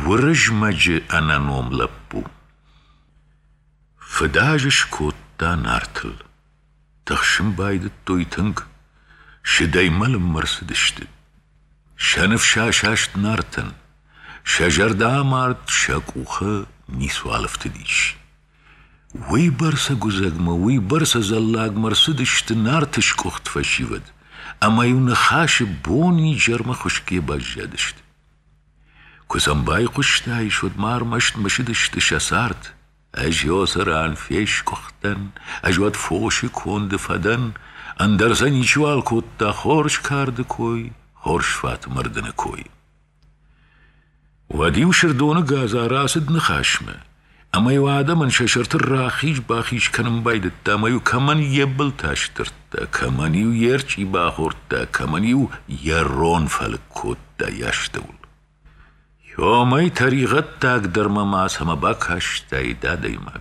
ورژمج انانوم لبو فداجش کوتا نارتل تخشم باید تویتنگ شدای ملم مرسدشت شنف شاشاشت نارتن شجر دامارد شاکوخه نیسوالفت دیش وی برسا گزگمه وی برسا زلاگ مرسدشت نارتش کخت فشیود اما یون خاش بونی جرم خشکی باجادشت کسان بای قشتای شد مار مشت مشدشت شسارد اجیو سران فیش کختن اجواد فوش کند فدن اندرزن ایچوال کتا خورش کرد کوی خورش فات مردن کوی ودیو شردون گازا راسد نخاشمه اما یو آدمن ششرت راخیش باخیش کنم بایدتا اما یو کمن یبل تاشترتا کمن یو یرچی باخورتا کمن یو یرون فلکوتا یاشتول یومی طریقت تاک درمماس همه باکاشتای دادای مگ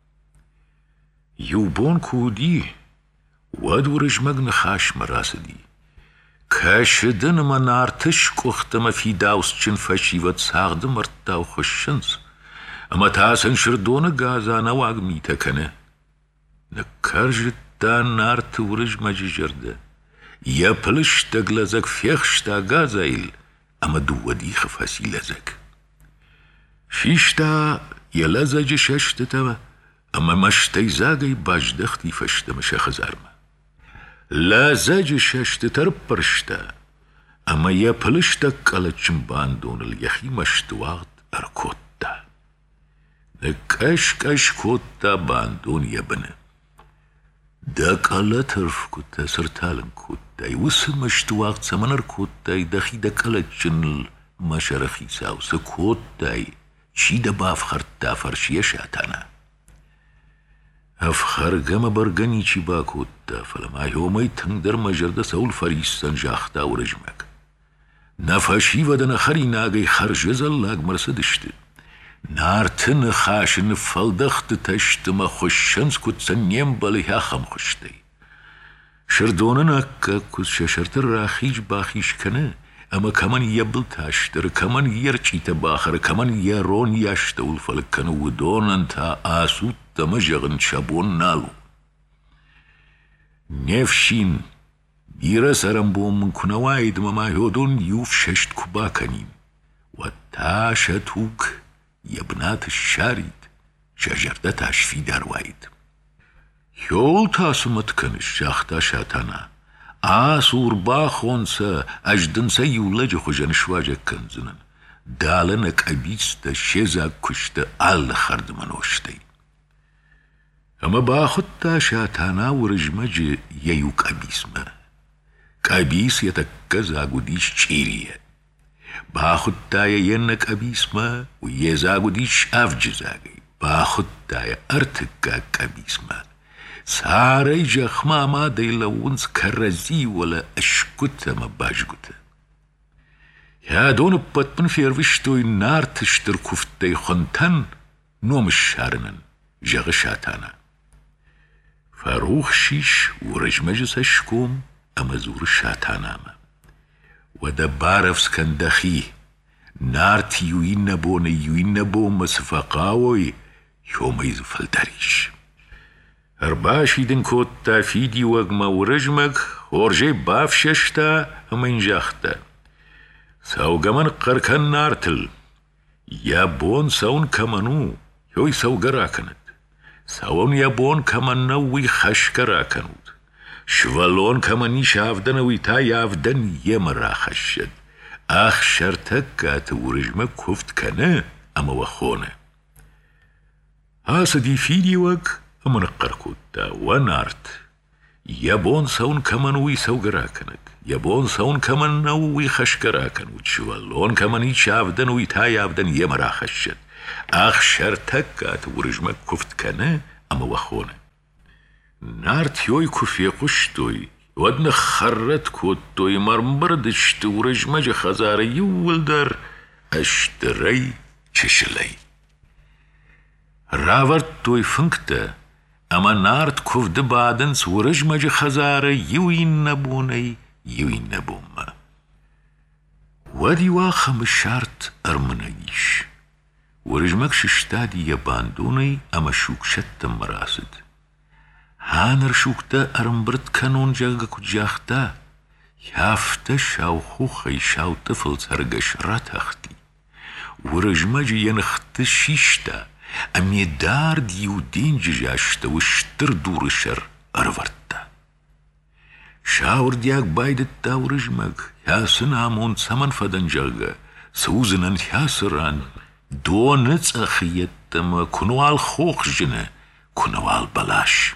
یو بون کودی ود رجمگ نخاشم راسدی کاشدن من ارتش کختم فی داوس چن فشیوت ساغد مرتا و خوششنس اما تاسن شردون گازا نواگ میتکنه نکرجت تا نارت ورجمج جرده یا پلش تگلزک فیخشتا گازایل اما دو ودی خفاسی لزک شیشتا یا لزج ششتتا اما مشتی زاگی باجدختی فشتم شخزارم لازج ششتتر پرشتا اما یا پلشتا کلچم باندون الیخی مشتواغد ارکوتا نکش کش کوتا باندون یبنه دا کالا طرف کوتا سرطالن کوتا یوس مشتواغد سمن ارکوتا دخی دا کلچن مشرخی ساوس کوتا چی دا باف خرطا فرشی شاتانا افخرگم برگنی چی با کوتا فلما یومی تنگ در مجرد سول فریستن جاختا و رجمک نفشی و دن خری ناگی خرج زلاگ مرسدشت نارتن خاشن فلدخت تشتم خوششنس کتسن نیم بلی خم خوشتی شردونن اکا کت ششرت راخیج باخیش کنه اما کمن یبل تاشتر کمن یرچی تباخر کمن یرون یاشتول فلکنو و دونن تا آسود تمجغن شابون نالو نفشین بیره سرم بوم کنواید مما یودون یوف ششت کبا کنیم و تاشتوک یبنات الشارید شجرده تاشفی درواید یول تاسمت کنش جاختا شاتانا آسور باخونسا اجدنسا یولج خوشن شواجه کنزنن دالنک ابیست شیزا کشت آل خرد منوشتی اما باخدتا شاتانا و رجمج ییو کابیسمه کابیس یتکا زاگو دیش چیریه باخدتا ینک ابیسمه و یه زاگو دیش افج زاگی باخدتا ارتکا کابیسمه ساری جخما ما دیلونس کرزی ولا اشکت ما باجگوته یا دون پتن فیروشتوی نارتش در کفته خونتن نومش شارنن جغ شاتانا فاروخ شیش و رجمجس اشکوم اما زور شاتانا ما و دا بارفس کندخی نارت یوین نبو مسفقاوی یومیز فلدریش ارباشیدن کوتا فیدی وگما و رجمگ خورجه باف ششتا اما انجاختا ساوگمن قرکن نارتل یا بون ساون کمنو یوی ساوگر آکند ساون یا بون کمنوی خشکر آکند شوالون کمنی شافدنوی تا یافدن یمرا خشد آخ شرطک کات و رجمگ کفت کنه اما وخونه آسدی فیدی وگ امن قرکوتا و نارت یبون ساون کمنوی سوگرا کند یبون ساون کمنوی خشکرا کند شوالون کمنی شافدنوی تا یافدن یمرا خشد آخ شرطکات و رجمک کفت کنه اما وخونه نارت یوی کفی قشتوی ودن خرت کوتوی مرمبردشت و رجمج خزاره یول در اشتری چشلی راورد توی فنکتا اما نارت کفت بادنس و رجمج خزاره یوین نبونی یوین نبوم ودي واخم الشارت أرمنايش ورجمك ششتادي يباندوني أما شوك شت مراسد هانر شوكتا أرمبرت كانون جاغك جاختا يافتا شاو خوخي شاو طفل سرقش راتختي ورجمجي ينخت شيشتا أمي دار ديو دين جاشتا وشتر دور الشر أرورتا شاور دياك بايدتا ورجمك ياسن عمون سمن فدن جاغا سوزنن ياسران دونت أخيتما كنوال خوخ جنة كنوال بلاش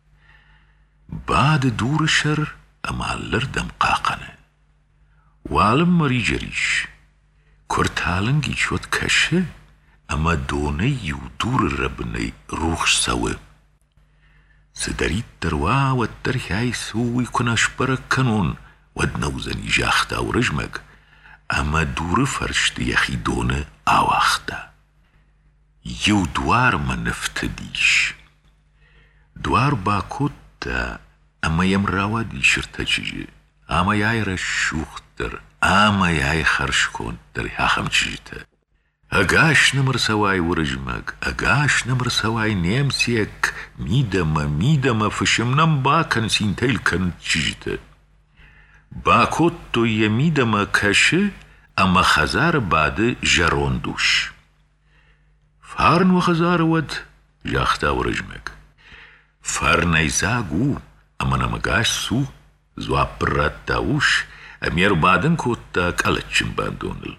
بعد دور الشر أما اللردم قاقنة والم مري جريش كرتالنجي شوت كشه أما دوني ودور الربني روخ سوي سدريت تروا والترهاي سوي كناش برك كانون ودنوزني جاختا ورجمك أما دور فرشت يخي دونه آواختا يو دوار ما نفتديش دوار باكوتا أما يمراوا دي شرطة أما ياي رشوختر أما ياي خرشكونتر ياخم تشجتا أغاش نمر سواي ورجمك أغاش نمر سواي نيمسيك ميدما فشمنم باكن سينتيل كن تشجتا باكوتو يميدما كشه أما خزار بعد جروندوش فارن وخزار ود جاختا ورجمك فارنيزاغو أما نمغاش سو زوابرات تاوش أمير بعدن كوتا كالتشن باندونل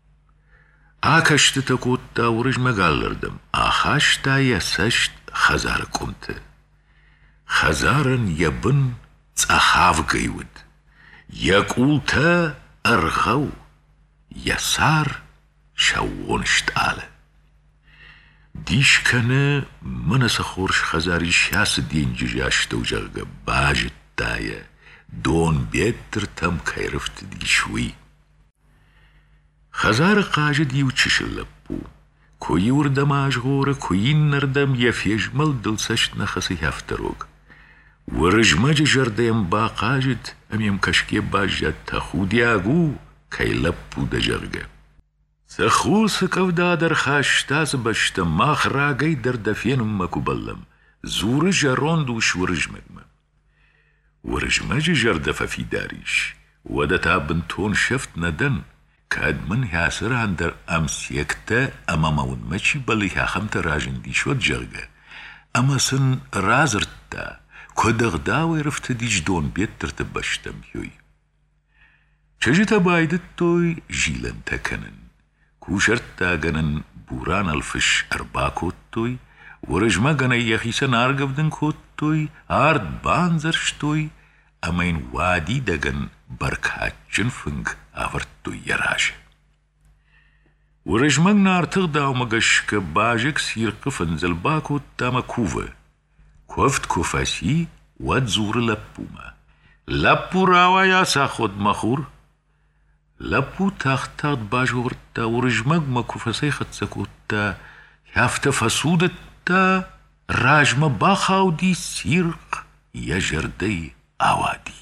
آكشت كوتا ورجمك اللردم آخاشتا يسشت خزار كنت خزارن يبن تأخاف قيود يقولتا أرغو يسار شاونشت آله ديش كان من سخورش خزاري شاس دين جاشتا وجاغا باجت تايا دون بيتر تم كيرفت دي شوي خزار قاجد يوچش اللبو كوي وردماج غورا كوي نردم يفيجمل دلسشت نخسي هفتروغ ورجمج جرديم با قاجد أميم كشكي باجت تخودياغو كي لبو دجرغا سخوس كودا در خاشتاز بشت ماخ راقي در دفين مكو بلم زور جروندوش ورجمجم ورجمج جردف في داريش ودتا بنتون شفت ندن كاد من ياسر عندر أمسيكتا أما مون مچي بلي هاخمت راجن ديش ودجرغا أما سن رازرتا كدغ داوي رفت ديش دون بيت ترتبشتم يوي چجتا بايدتوي جيلن تكنن كوشرتا غنن بوران الفش أرباكوتوي ورجما غنن يخيسن آرغفدن كوتوي آرد بانزرشتوي أمين وادي دغن بركاتشن فنگ آورتوي يراج ورجما نارتغ داو مغشك باجك سيرق فنزل باكوتا مكوفة كوفت كوفاسي وادزور لبوما لبو راوا يا ساخد مخور لبو تاخت باجورتا ورجمك مكوفاسي خدسكوتا يافت فسودتا راجم باخاو دي سيرق يجردي آوادي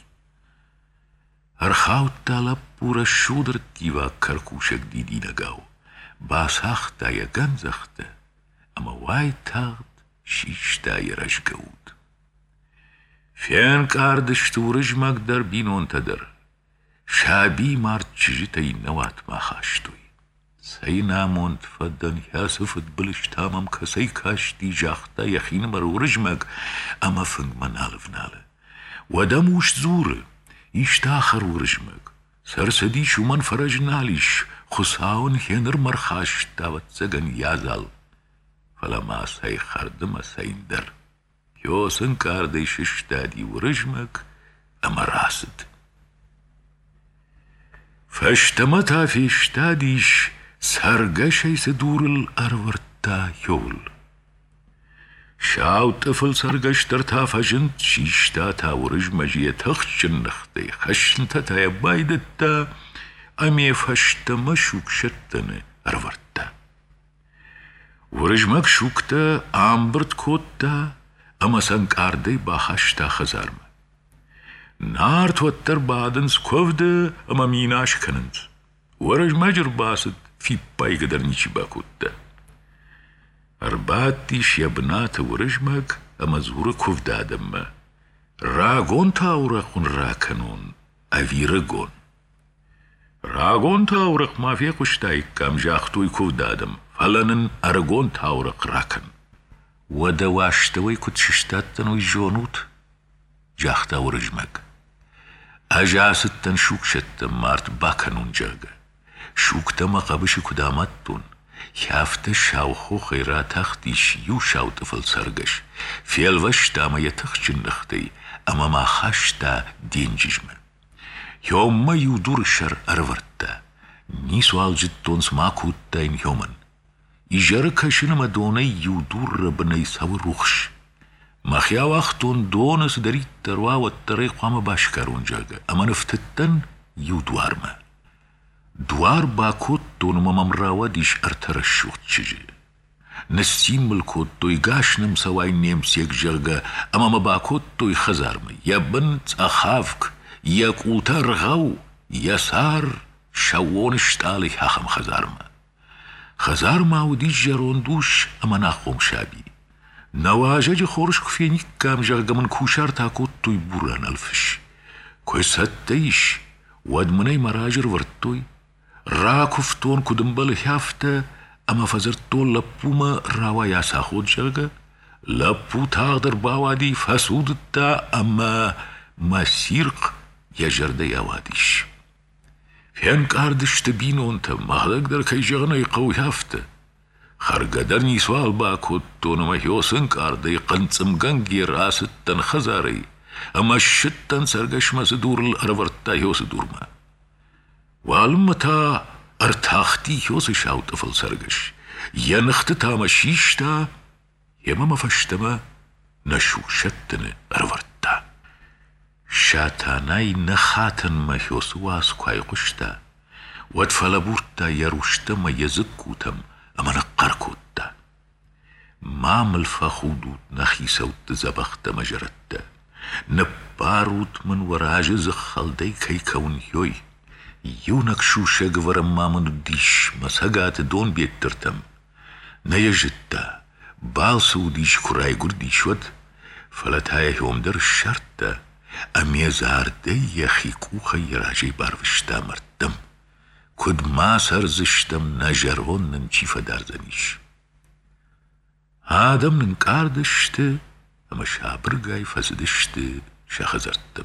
ارخاوتا لبو رشودر تيوا كركوشك دي نگاو باساختا يگنزختا اما واي تاخت شيشتا يرشگود فين كاردشتو رجمك در بينون تدر شابي مارت چجتاي نوات ما خاشتوي سينا مونت فدن ياسفت بلش تامم كسي كاشتي جاختا يخين مرو رجمك اما فنگ منالف ناله ودموش زوره يشتاخر ورجمك سرسدي شو من فرج ناليش خساون هنر مرخاش تاوت سگن يازال فلما سي خردم سيندر يوسن كاردي ششتادي ورجمك اما راسد فاشتمتا في اشتاديش سرقشي سدور الأرورتا يول شاو طفل سرقش ترتا فجنت شيشتا تا ورجمجي تخشن نختي خشنتا تا يبايدتا أمي فاشتما شوك شتن أرورتا ورجمك شوكتا آمبرت كوتا أما سنكاردي باخشتا خزارما نار توتر بعدن سكوفد أما ميناش كننت ورج مجر باسد في باي قدر نيشي باكوتا أرباتي شيبنات ورجمك أما زورة كوف دادم راغون تاورقون راكنون أفيرقون راغون تاورق ما في قشتاي كام جاختوي كوف دادم فلنن أرغون تاورق راكن ودواشتوي كتششتاتن ويجونوت جاختا ورجمك أجاستن شوكشتن مارت باكنون جاغا شوكتا ما قبش كدامتون شافت شاوخو خيرات اختيش يو شاو طفل سرقش في الوشتا ما يتخش النختي أما ما خاشتا دين ججمة يوم ما يدور الشر أرورتا نيسوال جدتونس ما كوتاين يومن إجارك شنما دوني يدور ربني ساو روخش ما خياو اختون دونس دريت تروا والطريق وما باشكارون جاغا أما نفتتن يدوار ما دوار باكوت دون ممراوا ديش ارترشوت چجي نسيم ملكوت توي غاشنم سواي نيمسيك جرغا اما ما باكوت توي خزارمي يا بنت اخافك يا قوتا رغاو يا سار شاوون اشتالي حاخم خزارما وديش جرون دوش اما ناخوم شابي نواجج خورشك فينيك كام جرغا من كوشار تاكوت توي بوران الفش كويس هتايش وادمني مراجر ورتوي راكفتون كدنبال حافتا اما فزرتون لپوما راوا ياسا خود جرغا لپو تاغدر باوادي فاسودتا اما ما سيرق يجرد يواديش فين كاردش تبينو انت مهدك در كي جغني قوي حافتا خرقدرني سوال باكوتون ما هيوسن كاردي قنصم غنگي راستن خزاري اما شتن سرگش ما سدور الارورتا هيوس دورما والمتا ارتاختي هيوس شاو طفل سرگش ينخت تاما شيشتا يما مفشتما نشو شتن ارورتا شاتاناي نخاتن ما هيوس واس كواي قشتا واتفلبورتا يروشتا ما يزكوتم اما نقركوتا ما ملفا خودوت نخي سوت زبخت مجرتا نباروت من وراج زخلدي كي كون يوي يونك شو شغور مامن ديش مساقات دون بيترتم نيجتا بالسو ديش كراي قرديش ود فلتايا يوم در الشرطة امي زاردي يخي كوخي راجي باروشتا مرتم كد ما سرزشتم نجرون ننشيفا دارزنيش آدم ننكاردشت اما شابرگاي فزدشت شخزرتم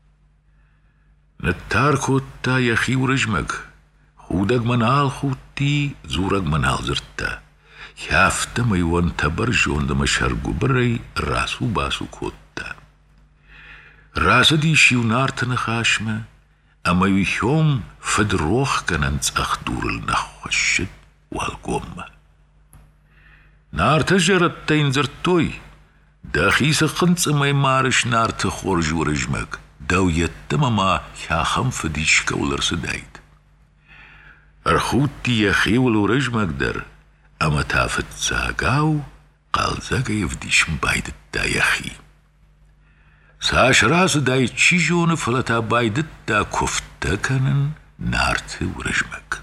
نتار كوتا يخي ورجمك خودك منال خودتي زورك منال زرتا يافتم ايوان تبرجون دم شرقو بري راسو باسو كوتا راس دي شيو نارتن خاشمه اما يوم فدروخ كننت اخدور النخوشد والقوم نار تجرت تينزرتوي داخيس قنص ما يمارش نار تخورج ورجمك داو يتمما ياخم فديش كولر سدايد ارخوتي يخيول ورجمك در اما تافت زاقاو قال زاقا يفديش مبايد دا يخي ساش راس داي تشيجون فلتا بايد دا كفتا كنن نارت ورجمك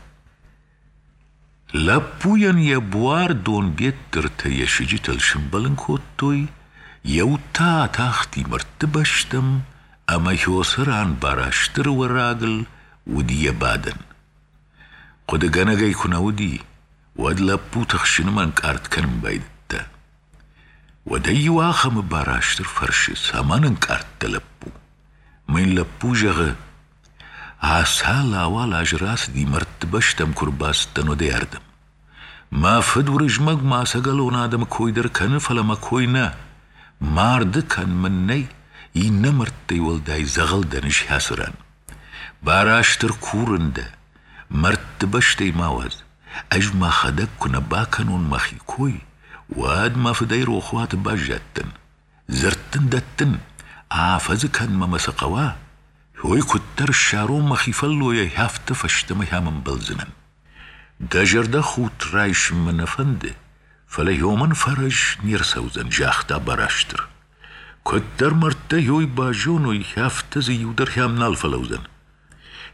لابوين يبوار دون بيترت يشجي تلشن بلنكوتوي يوتا تاختي مرتبشتم اما يوسران باراشتر وراغل ودي يبادن قد غنغا يكون ودي ود لابو تخشن من كارت كنن بايدتا ودي واخم باراشتر فرش سامن كارت تلبو من لابو جغ عسالا والا جراس دي مرتبشتم كرباستن ودي اردم ما فدور جمق ما سقلون آدم كويدر كان فلما كوينا مارد كان مني ينمرتي والداي زغل دنش حسران باراشتر كورنده مرتبشتي ماوز اجما خدك كنا باكنون مخي كوي واد ما فداي روخوات باجاتن زرتن دتن عافز كان ما مسقوا هوي كتر الشارون مخي فلو يهافت فشتمها من بلزنن داجر دا خوت رايش من فنده فلا يومن فرج نيرسوزن جاختا باراشتر كتر مرتا يوي باجونو يهافت زيودر هامنال فلوزن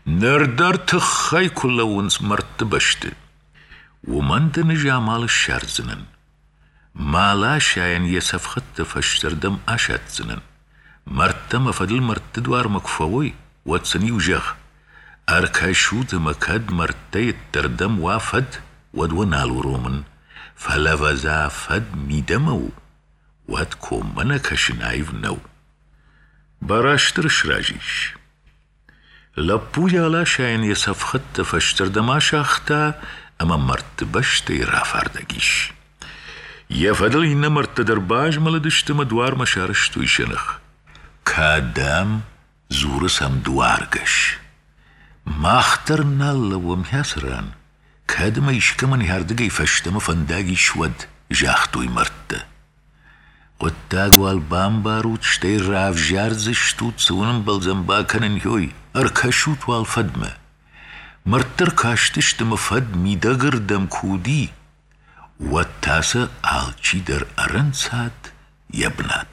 نردر تخي كل ونس مرتبشت ومن دنجا مال الشرزنن مالا شاين يسفخت فشتردم أشات زنن مرتم فدل مرتدوار مكفوي واتسني وجغ أركاشوت مكاد مرتي التردم وافد ودونالو رومن فلفزا فد ميدمو واتكم منكش نايف نو براشتر شراجيش لبو يالا شاين يسفخت فشتردم أشاختا أما مرتبشتي رافاردگيش يفضل إن مرتدرباج ملدشت مدوار مشارشتو يشنخ كادام زورسم دوارگش ماخترنا لوم هسران كادما يشكمن هاردگي فشتم فنداگي شود جاختوي مرت قداگ والبام باروت شتي راف جارزشتو تسونم بلزنبا كنن هوي اركشوت والفدمه مرتر كاشتشت مفد ميداگر دم كودي والتاسة آلچي در أرنسات يبنات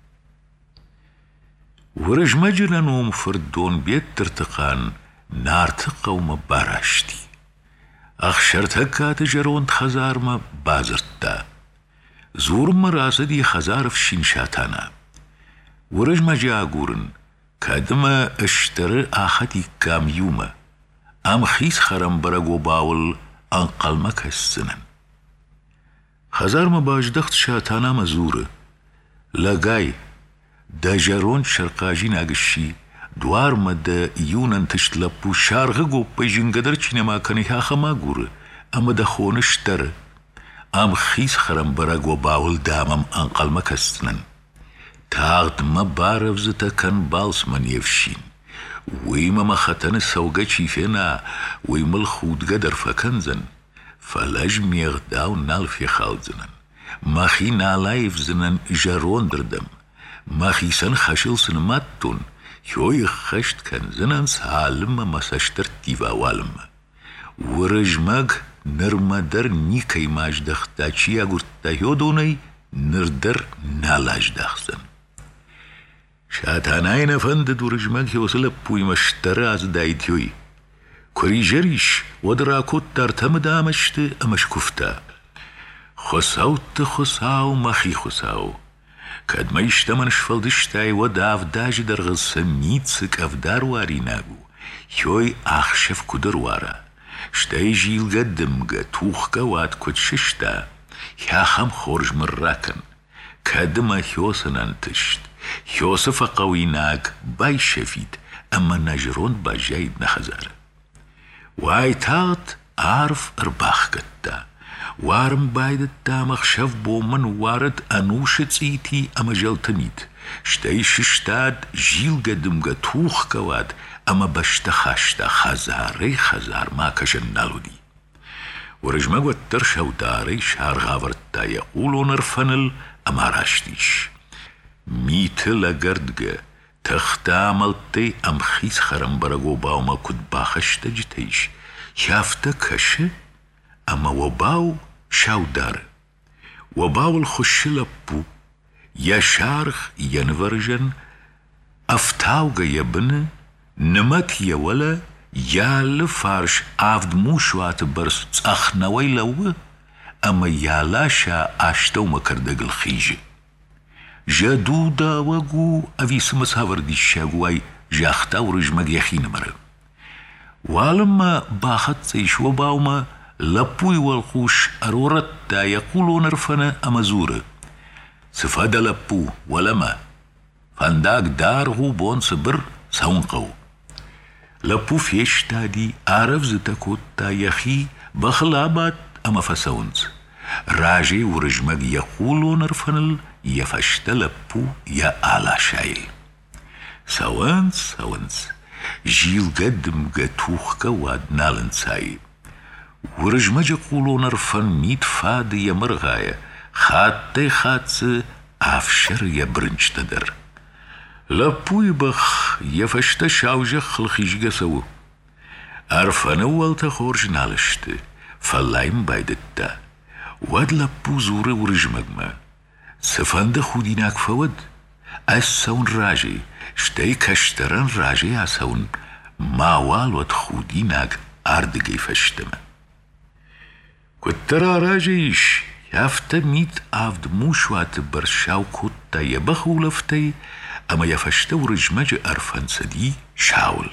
ورج مجرنوم فردون بيت ترتقان نارتقا ومباراشتي أخشرتها جرون خزار ما بازرتا زور مراسدي خزار في شينشاتانا ورج مجاقورن كادما اشتر آخدي كام يوما أم خيس خرم برقو باول أنقل مكسنن خزار ما باجدخت شاتانا مزوره لقاي دا جارون شرقاجي ناقشي دوار ما دا يونان تشتلبو شارغو بيجنقدر چينما كانيها خما قوره اما دا خونشتر ام خيس خرم براغو باول دامم انقل مكستنن تاغد ما بارفزتا كان بالس من يفشين ويما ما ختن السوغا چيفينا ويما الخود قدر فكنزن فلاج ميغداو نال في خالزنن ماخي نالايف زنن جارون دردم ماخي سن خشل سنماتون يوي خشت كان زنن سالم مساشتر تيفا والم ورجماغ نرمدر نيكي ماج دختاچي اگرتا يودوني نردر نالاج دخزن شاتاناين فندد ورجماغ يوصل بوي مشتر از دايتيوي كوريجريش ودراكوت ترتم دامشت امش كفتا خساو مخي خساو كاد ما يشتمنش فلدشتاي وداف داج درغل سميتسك افدار واري ناغو يوي اخشف كدروارا شتاي جيل قدمغا توخكا واد كتششتا يا خم خورج مراكن كاد ما هيوسن انتشت هيوسف قوي ناك باي شفيد اما نجرون باجايد نخزار واي تاغت عارف ارباخ قتا وارم بايد التامخ شف بومن وارد انوشت سيتي اما جلتميت شتاي ششتاد جيل قدمغا توخ كواد اما بشتخاشتا خزار ما كشنالو دي ورجمغو الترشا وداري شار غاورتا يقولون ارفنل اما راشتيش ميتل اگردغا تختا ملتي ام خيس خرم برغو باوما كد باخشتا جتيش شافتا كشه اما وباو شاودار وباو الخش لبو يا شارخ ينورجن افتاوغا يبن نمت يولا يا لفارش عفد موشوات برس اخنوي لو اما يالاشا اشتو مكردق الخيجي جادودا وغو افيس مسافر دي الشاقواي جاختا ورجمك يخين مره والما باخت سيش وباوما لبوي والخوش أرورتا يقولون رفنا أمزورة سفاد لبو ولما فانداك داره بون صبر سونقو لبو فيشتا دي عرف زتكوتا يخي بخلابات أما فسونز راجي ورجمك يقولون رفنل يفشت لبو يا آلا شايل سوانس جيل قدم قتوخك واد نالن سايب ورجمج يقولون رفن ميت فاد يا مرغاية خاتي خاتس عفشر يا برنج تدر لبوي بخ يفشت شاوجة خلخيج قسو عرفن اول تخورج نالشت فلايم بايدتا واد لبو زور ورجمج ما سفند خوديناك فود اسون راجي شتي كشترن راجي اسون ماوالوت خودیناك أردقي فشتما كترا راجيش يافتا ميت عفد موشوات برشاو كتا يبخو لفتي أما يفشتو رجمج أرفن سدي شاول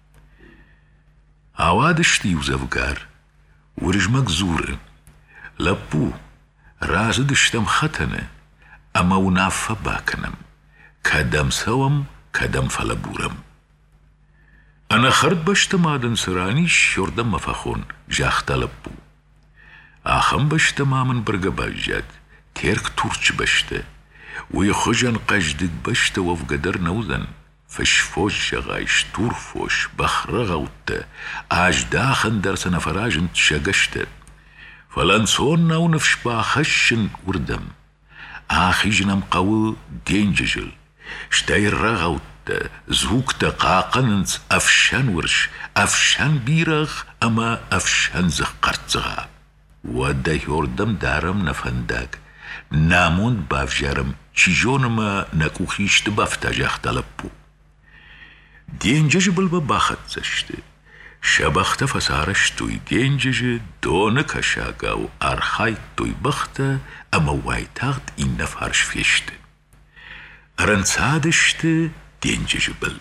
عوادشتي وزفقار ورجمك زور لبو رازدشتم ختنه أما ونافا باكنم كدم سوم كدم فلبورم أنا خرد بشتم آدن سراني شردم مفخون جاخت لبو آخم بشتم آمن برگ باجد تيرك تورچ بشته ويخجن قجدك بشته وفقدر نوزن فشفوش شغايش تورفوش بخرغوت آج داخن درس نفراجن تشغشته فلنسون نو نفش باخشن وردم آخي جنم قوي دينججل شتاير رغوت زوكتا قاقننس أفشان ورش أفشان بيرغ أما أفشان زغقرتزغا ودا يوردم دارم نفنداك نامون بافجارم چيجونما نكوخيشت بافتاج اختلبو دينجج بلبا باخت زشت شبخت فسارشتوي دينجج دونك شاقاو أرخايتوي بخت أما وايتاغت إن نفارش فيشت أرنسادشت دينجج بل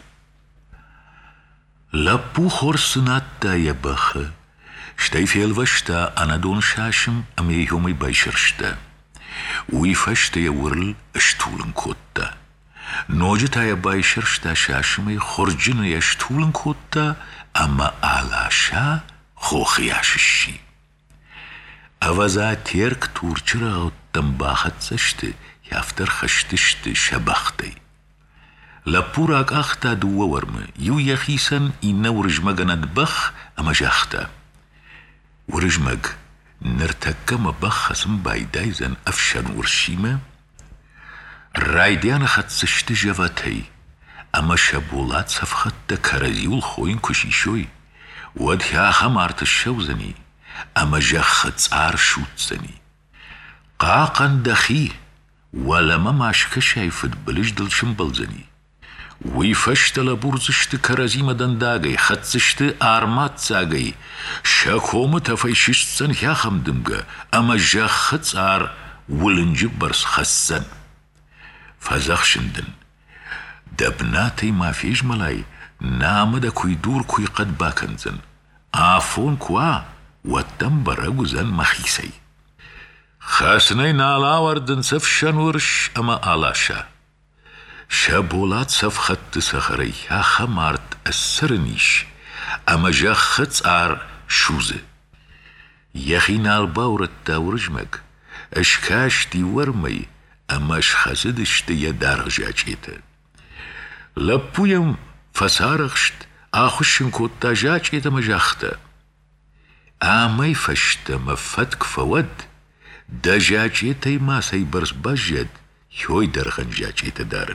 لبو خورسنات دا يبخ شتاي فيلوشتا أنا دون شاشم أمي يومي بايشرشتا ويفشتا يورل اشتولن كوتا نوجتا يبايشرشتا شاشمي خرجن يشتولن كوتا أما آلاشا خوخياششي أوزا تيرك تورچرا تنباخت زشت يافتر خشتشت شبختي لپوراك أختا دو ورم يو يخيسن إنا ورجمغ ندبخ أما جاختا ورجمغ نرتكم بخسم بايدايزن أفشان ورشيمة رايديان خدسشت جواتي أما شابولات صفخت كرزيول خوين كشيشوي ودها خمارت الشوزني أما جخت عار شوتزني قاقن دخي ولما ماشك شايفت بلجدل شمبلزني ويفشت لبورزشت كرزيمة دنداغي خدسشت آرمات زاغي شاكوم تفايششتسن يا خمدمغا أما جخت عار ولنجبرس خسن فزخشندن دبناتي ما فيش ملاي نامدا كوي دور كوي قد باكنزن آفون كوا وتم برغوزن مخيسي خاسني نالا وردن سفشن ورش أما آلاشا شابولات سفخت سخري يا خمارت السرنيش أما جاخت عار شوزه يخي نال باورت داورجمك اشكاش دي ورمي أما اشخزدش دي يدار جاجيته لبويم فسارخشت آخوشن كوتا جاجيته مجاخته آمي فشت مفتك فود دا جاجيته ما سيبرس بجد يوي درغن جاجيته دارن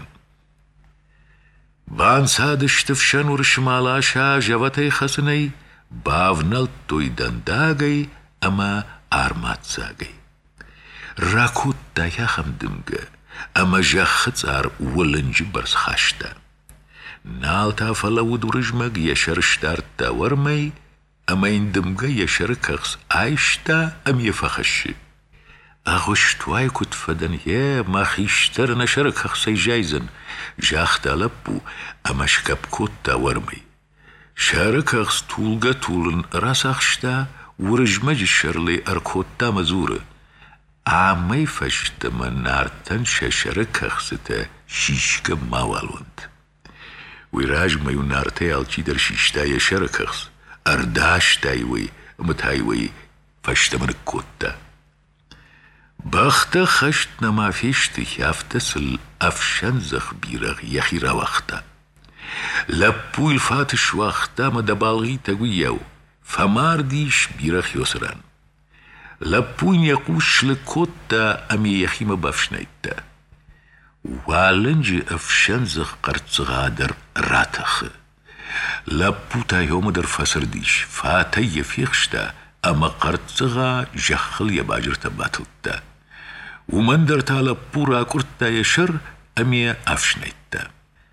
بان سادش تفشن ورشمالاشا جواتي خسني باونل توي دنداغي أما آرمات زاغي راكوت دا يا خمدمغ أما جاخت عار ولنج برس خاشتا نالتا فلود ورجمغ يشرشتار تا ورمي أما يندمغ يشركخس عايشتا أم يفخش أغشتواي كت فدن يا ما خيشتر نشركخسي جايزن جاخت لبو أما شكب كوتا ورمي شاركخس طولغا طولن راسخشتا ورجمج الشرلي أركوتا مزورة عامي فشت من نارتن شركخستا شيشك ماوالوند ويراج ما ينارتي الچي در شيشتا يشركخس أرداش تايوي متايوي فشت من كوتا بخت خشت نما فيشت يافتس الأفشن زخ بيرغ يخي راوختا لبو الفاتش واختا ما دبالغي تاويو فمار ديش بيرغ يسران لبوين يقوش لكوتا أمي يخيم بافشنايتا والنج أفشن زخ قرت غادر راتخ لبو تا يوم در فسر ديش فاتا يفيخشتا أما قرت غا جخل يباجر تباتلتا ومن در تالا بورا كرتا يشر أمي أفشنايتا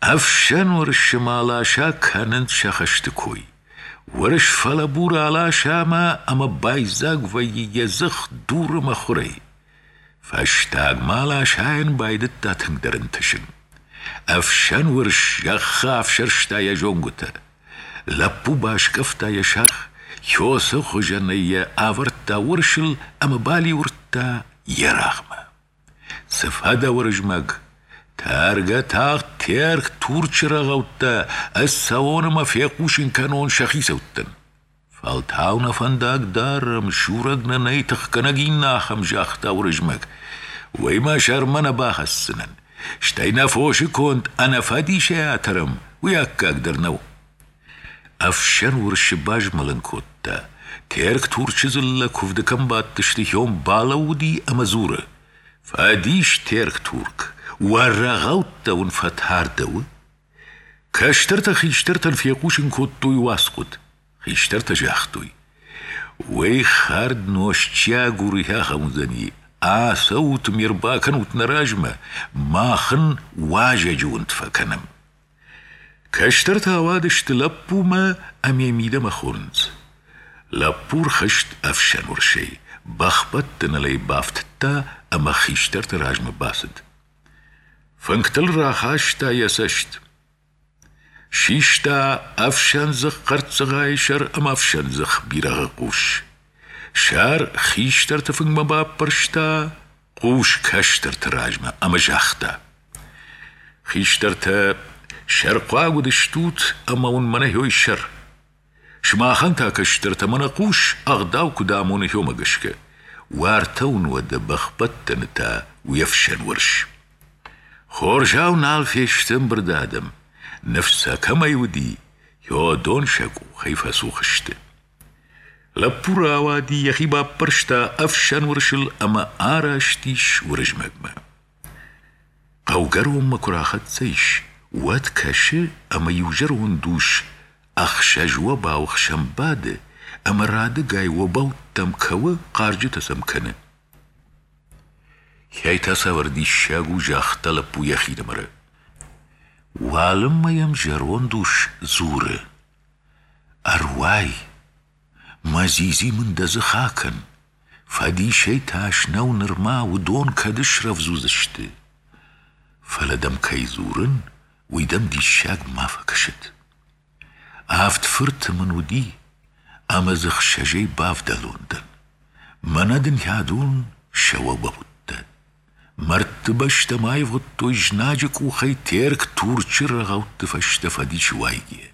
افشن ورش مالاشا كانت شخشتكوي ورش فلبور علاشا ما اما بايزاق ويزخ دور مخوري فاشتاق مالاشاين بايدتا تنقدرن تشن افشن ورش يخا افشرشتا يجونغتا لپو باش كفتا يشاخ يوسو خجنية آورتا ورشل اما بالي ورتا يراغما سفادا ورجمق تارغا تاغ تيرغ تورچرا غوتا الساون ما فيقوشن كانون شخيسوتن فالتاونا فنداق دارم شورقنا نيتخ كناقينا خمجاختا ورجمق ويما شرمنا باخسنن شتينا فوش كنت انا فادي شياترم وياك اقدر نو افشن ورشباج ملنكوتا تيرغ تورچزل كوفدكم باتشتي يوم بالاودي امازورة فاديش تيرغ تورك ورغوتا ونفتهار دو كاشترتا خيشترتا فيقوشن كوتوي واسقود خيشترتا جاختوي وي خارد نوشتيا قوريها خمزاني صوت ميرباكن وتنراجمة ماخن واجج ونتفكنم كاشترتا وادشت لبو ما اميميدا مخورنز لبور خشت افشن ورشي بخبتن لي بافتتا اما خيشترتا راجمة باسد فانكتل راخاشتا يسشت شيشتا افشن زخ قرت غايشر ام افشن زخ بيرغ قوش شار خيشتر تفنگ مباب برشتا قوش كشتر تراجمة اما جاختا خيشتر تا شرقا قدشتوت اما ون منه هوي شر شماخن تا كشتر تا من قوش اغداو كدامون هو مغشك وارتون ود بخبتن تا ويفشن ورش خورجاو نال فيشتن بردادم نفسا كما يودي يو دون شكو خيفا سوخشت لپورا وادي يخيبا برشتا افشن ورشل اما آراشتيش ورجمگما قوغرو مكراخت سيش واد كاشي اما يوجر وندوش اخشاج وبا وخشم باده اما رادقاي وباو تمكوه قارجو تسمكنه هاي تصور دي شاقو جاختا لپو يخيد مره والم ميم جرون دوش زوره ارواي مزيزي من دزخاكن فدي شي تاشنو نرما ودون كدش رفزوزشت فلدم كي زورن ويدم دي شاق ما فكشت افت فرت من ودي اما زخ شجي باف دلوندن مندن يادون شوا ببود مرتبشت ماي فغطو جناجك وخي تيرك تورچر غوت فشت فديش وايجي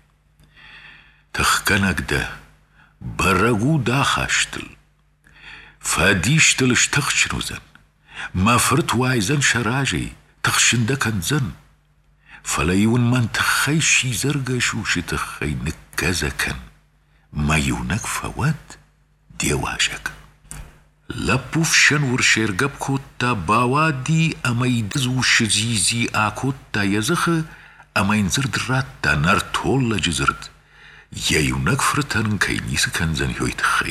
تخكنك ده برغو دا خاشتل فديش تلش تخشنوزن ما فرت وايزن شراجي تخشندكن زن فلايون من تخي شي زرقشوش تخي نكزكن ما يونك فواد ديواجك لپوفشن ورشيرگب كوتا باوادي اما يدزو شزيزي آكوتا يزخ اما ينزرد راتا نرطول لجزرد يايونك فرتن كي نيسكن زن يويتخي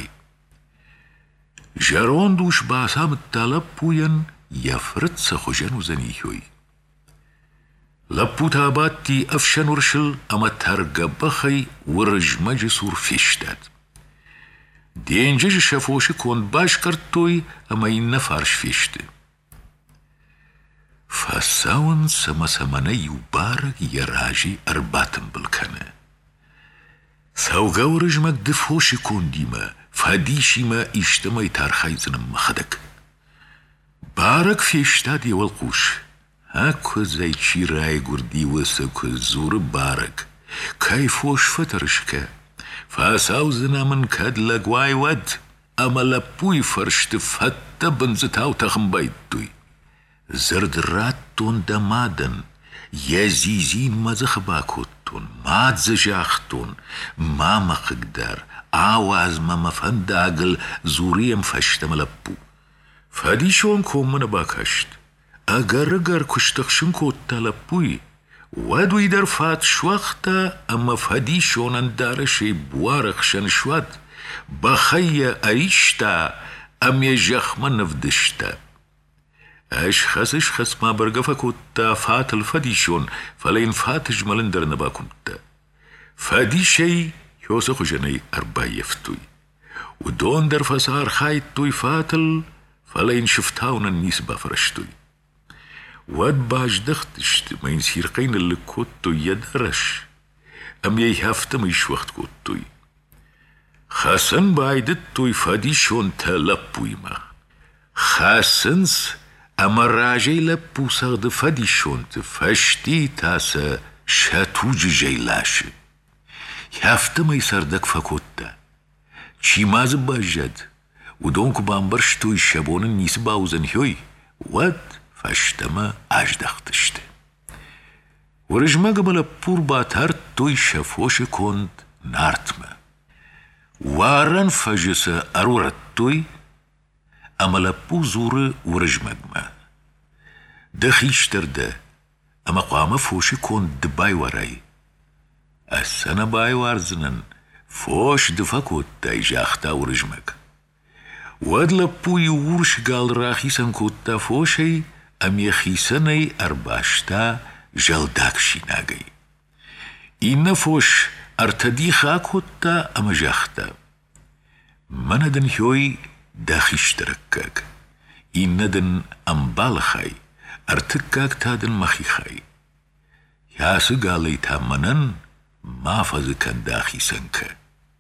جارون دوش باسام التالبوين يفرت سخجنو زن يوي لپو تاباتي افشن ورشل اما ترگبخي ورجمج سور فيشتاد دينجج شافوش كون باش كرتوي اما ينفارش فيشت فساون سما سماني وبارك يراجي ارباتن بالكنه ساوغا ورجمك دفوش كون ديما فاديشي ما اجتماعي تارخايزن مخدك بارك فيشتا دي والقوش هاكو زي چيراي قردي وسكو زور بارك كيفوش فترشكا فاساوزنا من كاد لقواي ود اما لپوي فرشت فتا بنزتاو تخم بايدوي زرد راتون دمادن يزيزين مزخ باكوتون ماد زجاختون ما مقدر آواز ما مفند عقل زوريم فشتم لپو فادي شون كوم من باكشت اگر كشتخشن كوتا لپوي وادوي در فات شوختا اما فدي شونن دارشي بوارخشن شواد بخي ايشتا ام يجخ من نفدشتا اشخص ما برقفة كوتا فات الفديشون فلين فات جملن در نبا كنتا فدي شي يوسخ جني أربا يفتوي ودون در فسار خايت توي فاتل فلين شفتاون النسبة فرشتوي واد باش دختشت ما ينسير قين اللي كوتو يدرش أم يهفتم يش وقت كوتوي خاسن بايدت توي فديشون تلبوي ما خاسنس أما راجي لبو سغد فديشون تفشتي تاسا شاتوج جيلاش يهفتم يسردك فكوتا چی ماز باجد و دونك بامبرش توی شبون نیس باوزن هوی ود فشتما اجدختشت ورجما قبل پور باتر توی شفوش کند نارتما وارن فجس ارورت توی اما لپو زور ورجمگما دخیشتر ده اما قام فوش کند دبای وراي السنة باي وارزنن فوش دفاكوت تايجاختا ورجمك وادلبو يورش قال راخيسن كوتا فوشي ام يخيسني ارباشتا جلداكشي ناقي إن فوش ارتدي خاكوتا ام جاختا مندن هوي داخيش تركاك إندن ام بالخاي ارتكاك تادن مخيخاي ياسو قالي تامنن ما فزكن داخي سنك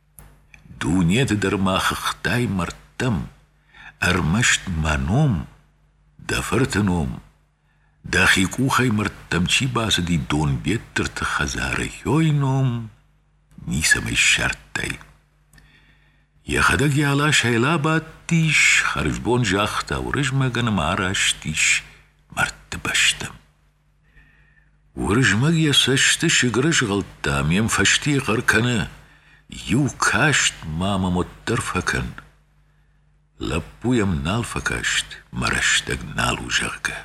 دنيا تدر ما خختاي مرتم ارمشت ما نوم دفرت نوم داخي كوخي مرتم چي باس دي دون بيت ترت خزاري يوي نوم نيسمي الشرطي يخدق يالا شايلا باتيش خرج بون جاختا ورجمغن ماراشتيش مرتبشتم ورجمغ يسشت شغرش غلطام ينفشتي غركنا يو كاشت ماما مترفكن لبو يمنال فكاشت مرشتق نالو جغكا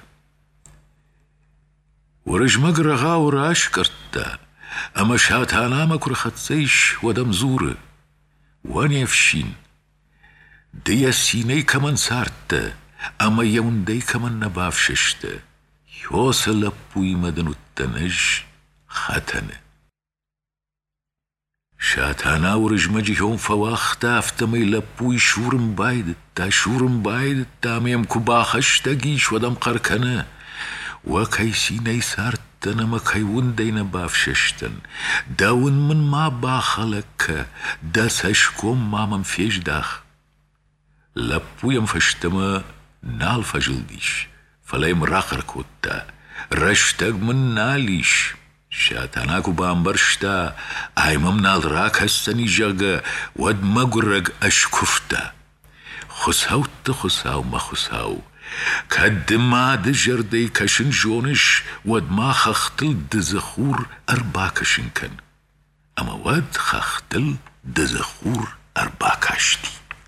ورجمغ رغا وراش كرتا اما شاتانا مكر خطسيش ودم زور وان يفشين دي سيني كمان سارتا اما يون دي كمان نباف ششتا يوس لبوي مدن التنج خاتنه شاتانا ورجمجي هم فواختا افتمي لبوي شورم بايد تا ميم كباخش تاقيش ودم قركنا وكيسي نيسارتنا ما كيون دينا بافششتن داون من ما باخلك دا سشكم ما منفيش داخ لبوي مفشتما نال فجلديش فلايم راقر كوتا رشتق من ناليش شاتاناكو بامبرشتا ايمم نال راك هستني جاقا ود مقرق اشكفتا خساو ما خساو كد ما دجر دي كشن جونش ود ما خختل دزخور ارباكشن كن اما ود خختل دزخور ارباكشتي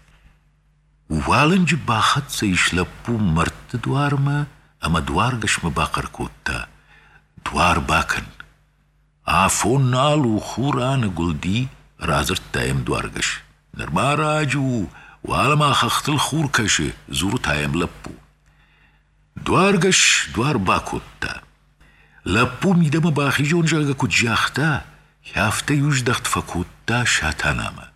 والنج باخت سيش لبو مرت دوار ما اما دوار قش مباقر كوتا دوار باكن عفون نالو خوران قلدي رازر تايم دوار قش نرما راجو والا ما خختل خور كش زورو تايم لبو دوار قش دوار باكوتا لبو ميدما باخي جون جاقا كو جاختا يافتا يوجدخت فكوتا شاتاناما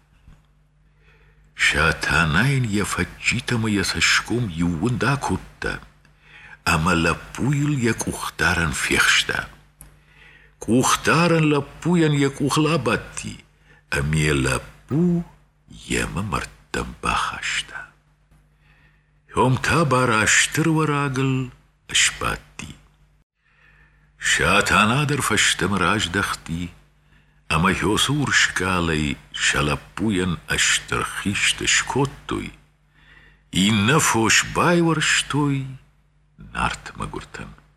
شاتاناين يفجيتما يسشكم يوون دا كوتا اما لبويل يك اختارن فيخشتا كوختارن لبوين يك اخلاباتي امي لبو يما مرتم باخشتا يوم تابار اشتر وراقل اشباتي شاتانا در فشتم راج دختي اما يوسور شكالي شلبوين اشتر خيشت شكوتوي إن فوش باي ورشتوي نارت مقرتن